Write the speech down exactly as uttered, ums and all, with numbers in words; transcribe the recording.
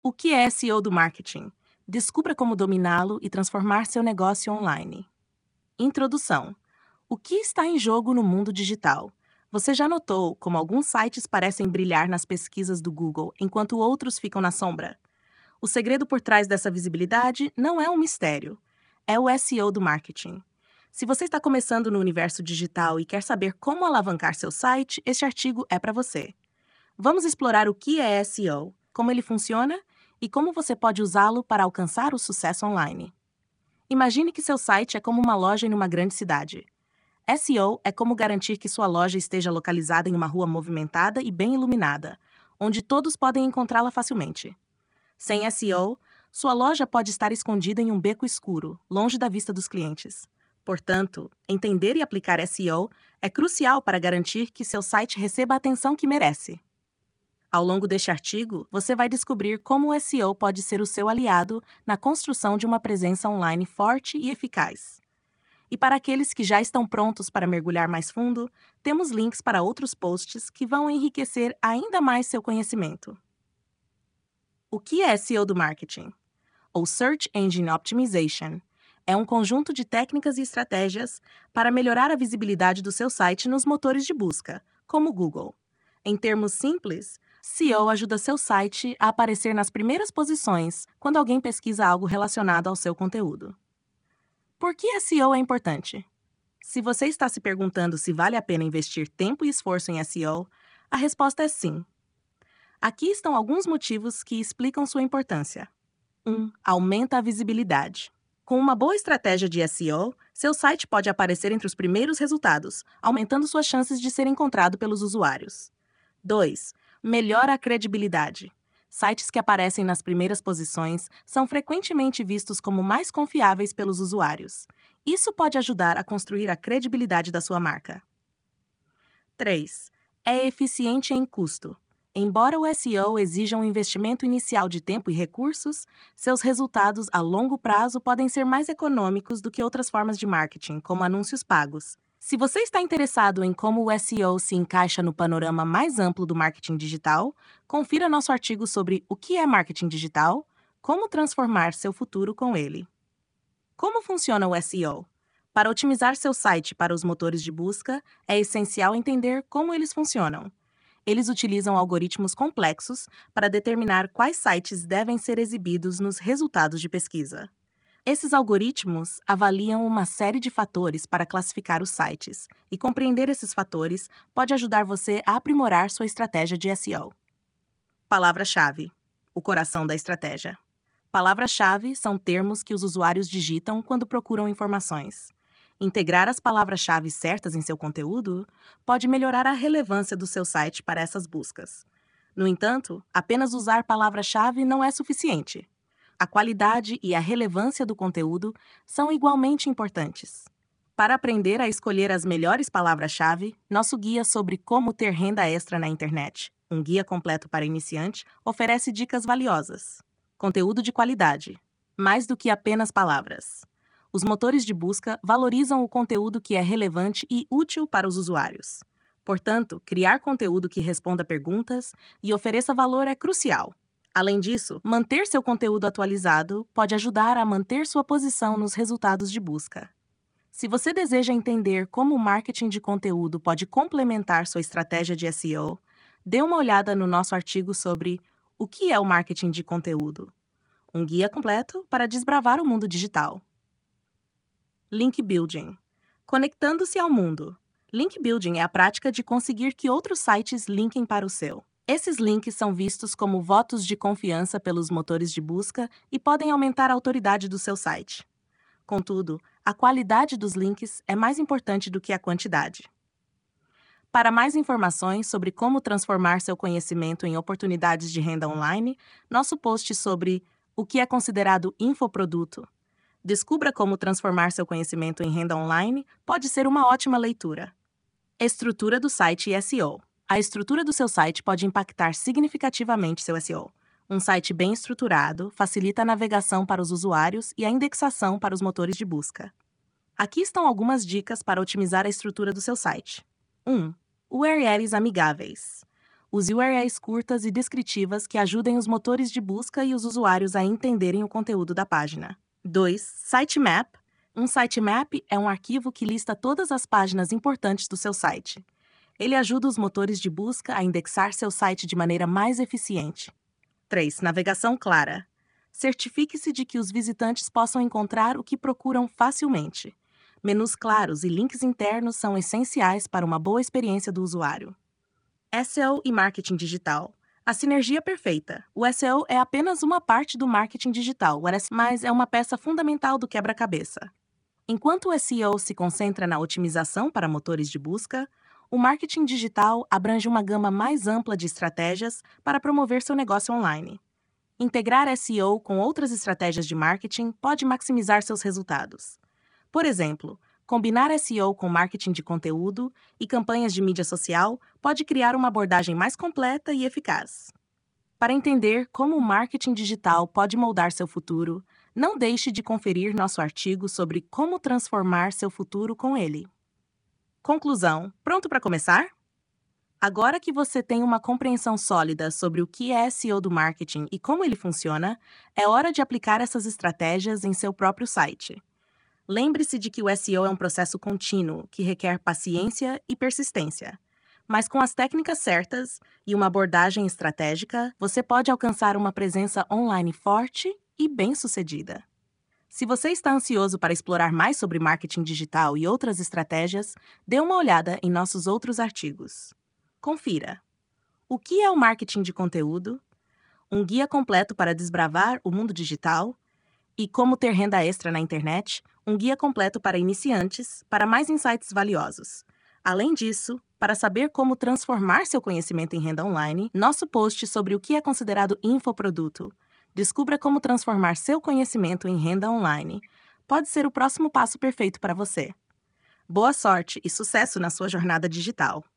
O que é S E O do marketing? Descubra como dominá-lo e transformar seu negócio online. Introdução. O que está em jogo no mundo digital? Você já notou como alguns sites parecem brilhar nas pesquisas do Google enquanto outros ficam na sombra? O segredo por trás dessa visibilidade não é um mistério. É o S E O do marketing. Se você está começando no universo digital e quer saber como alavancar seu site, este artigo é para você. Vamos explorar o que é S E O, como ele funciona e como você pode usá-lo para alcançar o sucesso online. Imagine que seu site é como uma loja em uma grande cidade. S E O é como garantir que sua loja esteja localizada em uma rua movimentada e bem iluminada, onde todos podem encontrá-la facilmente. Sem S E O, sua loja pode estar escondida em um beco escuro, longe da vista dos clientes. Portanto, entender e aplicar S E O é crucial para garantir que seu site receba a atenção que merece. Ao longo deste artigo, você vai descobrir como o S E O pode ser o seu aliado na construção de uma presença online forte e eficaz. E para aqueles que já estão prontos para mergulhar mais fundo, temos links para outros posts que vão enriquecer ainda mais seu conhecimento. O que é S E O do marketing? Ou Search Engine Optimization, é um conjunto de técnicas e estratégias para melhorar a visibilidade do seu site nos motores de busca, como o Google. Em termos simples, S E O ajuda seu site a aparecer nas primeiras posições quando alguém pesquisa algo relacionado ao seu conteúdo. Por que S E O é importante? Se você está se perguntando se vale a pena investir tempo e esforço em S E O, a resposta é sim. Aqui estão alguns motivos que explicam sua importância. um. Aumenta a visibilidade. Com uma boa estratégia de S E O, seu site pode aparecer entre os primeiros resultados, aumentando suas chances de ser encontrado pelos usuários. dois. Melhora a credibilidade. Sites que aparecem nas primeiras posições são frequentemente vistos como mais confiáveis pelos usuários. Isso pode ajudar a construir a credibilidade da sua marca. três. É eficiente em custo. Embora o S E O exija um investimento inicial de tempo e recursos, seus resultados a longo prazo podem ser mais econômicos do que outras formas de marketing, como anúncios pagos. Se você está interessado em como o S E O se encaixa no panorama mais amplo do marketing digital, confira nosso artigo sobre o que é marketing digital, como transformar seu futuro com ele. Como funciona o S E O? Para otimizar seu site para os motores de busca, é essencial entender como eles funcionam. Eles utilizam algoritmos complexos para determinar quais sites devem ser exibidos nos resultados de pesquisa. Esses algoritmos avaliam uma série de fatores para classificar os sites, e compreender esses fatores pode ajudar você a aprimorar sua estratégia de S E O. Palavra-chave: o coração da estratégia. Palavras-chave são termos que os usuários digitam quando procuram informações. Integrar as palavras-chave certas em seu conteúdo pode melhorar a relevância do seu site para essas buscas. No entanto, apenas usar palavra-chave não é suficiente. A qualidade e a relevância do conteúdo são igualmente importantes. Para aprender a escolher as melhores palavras-chave, nosso guia sobre como ter renda extra na internet, um guia completo para iniciante, oferece dicas valiosas. Conteúdo de qualidade. Mais do que apenas palavras. Os motores de busca valorizam o conteúdo que é relevante e útil para os usuários. Portanto, criar conteúdo que responda perguntas e ofereça valor é crucial. Além disso, manter seu conteúdo atualizado pode ajudar a manter sua posição nos resultados de busca. Se você deseja entender como o marketing de conteúdo pode complementar sua estratégia de S E O, dê uma olhada no nosso artigo sobre o que é o marketing de conteúdo, um guia completo para desbravar o mundo digital. Link Building. Conectando-se ao mundo. Link Building é a prática de conseguir que outros sites linkem para o seu. Esses links são vistos como votos de confiança pelos motores de busca e podem aumentar a autoridade do seu site. Contudo, a qualidade dos links é mais importante do que a quantidade. Para mais informações sobre como transformar seu conhecimento em oportunidades de renda online, nosso post sobre o que é considerado infoproduto. Descubra como transformar seu conhecimento em renda online pode ser uma ótima leitura. Estrutura do site e S E O. A estrutura do seu site pode impactar significativamente seu S E O. Um site bem estruturado facilita a navegação para os usuários e a indexação para os motores de busca. Aqui estão algumas dicas para otimizar a estrutura do seu site. um. U R Ls amigáveis. Use U R Is curtas e descritivas que ajudem os motores de busca e os usuários a entenderem o conteúdo da página. dois. Sitemap. Um sitemap é um arquivo que lista todas as páginas importantes do seu site. Ele ajuda os motores de busca a indexar seu site de maneira mais eficiente. três. Navegação clara. Certifique-se de que os visitantes possam encontrar o que procuram facilmente. Menus claros e links internos são essenciais para uma boa experiência do usuário. S E O e marketing digital. A sinergia perfeita. O S E O é apenas uma parte do marketing digital, mas é uma peça fundamental do quebra-cabeça. Enquanto o S E O se concentra na otimização para motores de busca, o marketing digital abrange uma gama mais ampla de estratégias para promover seu negócio online. Integrar S E O com outras estratégias de marketing pode maximizar seus resultados. Por exemplo, combinar S E O com marketing de conteúdo e campanhas de mídia social pode criar uma abordagem mais completa e eficaz. Para entender como o marketing digital pode moldar seu futuro, não deixe de conferir nosso artigo sobre como transformar seu futuro com ele. Conclusão: pronto para começar? Agora que você tem uma compreensão sólida sobre o que é S E O do marketing e como ele funciona, é hora de aplicar essas estratégias em seu próprio site. Lembre-se de que o S E O é um processo contínuo que requer paciência e persistência. Mas com as técnicas certas e uma abordagem estratégica, você pode alcançar uma presença online forte e bem-sucedida. Se você está ansioso para explorar mais sobre marketing digital e outras estratégias, dê uma olhada em nossos outros artigos. Confira. O que é o marketing de conteúdo? Um guia completo para desbravar o mundo digital? E como ter renda extra na internet? Um guia completo para iniciantes, para mais insights valiosos. Além disso, para saber como transformar seu conhecimento em renda online, nosso post sobre o que é considerado infoproduto. Descubra como transformar seu conhecimento em renda online. Pode ser o próximo passo perfeito para você. Boa sorte e sucesso na sua jornada digital!